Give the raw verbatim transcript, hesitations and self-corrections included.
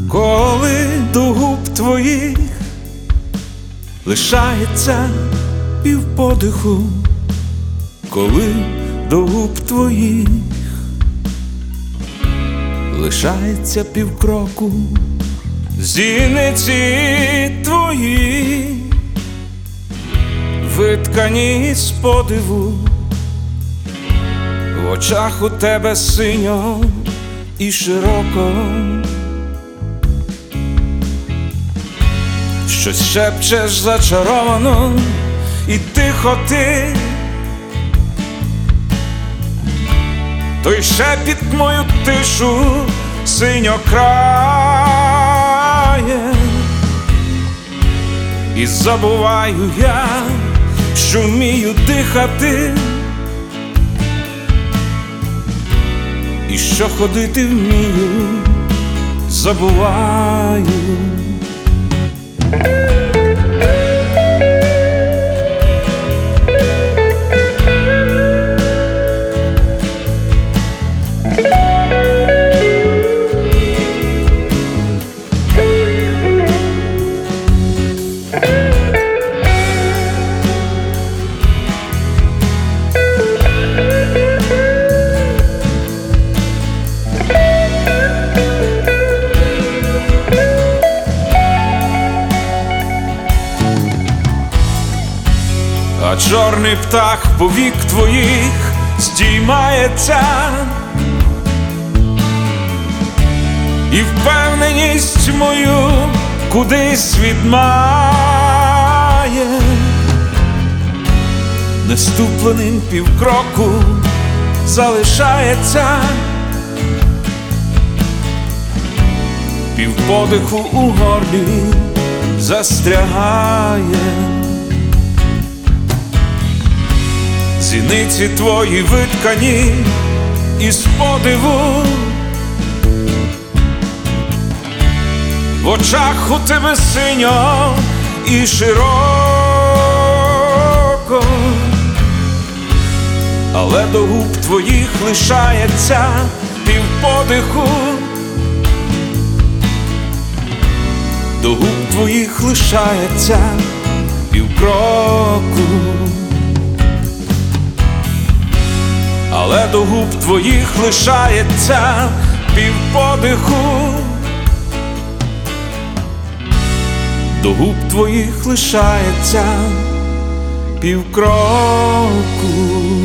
коли до губ твоїх лишається півподиху, коли до губ твоїх лишається півкроку, зіниці твої виткані з подиву, в очах у тебе синьо і широко, щось шепчеш зачаровано і тихо ти, той шепіт мою тишу синьо крає, і забуваю я, що вмію дихати, і що ходити вмію, забуваю. А чорний птах повік твоїх здіймається, і впевненість мою кудись відмає, неступленим півкроку залишається, півподиху у горлі застрягає. Зіниці твої виткані із подиву, в очах у тебе синьо і широко, але до губ твоїх лишається півподиху, до губ твоїх лишається півкроку, але до губ твоїх лишається півподиху, до губ твоїх лишається півкроку.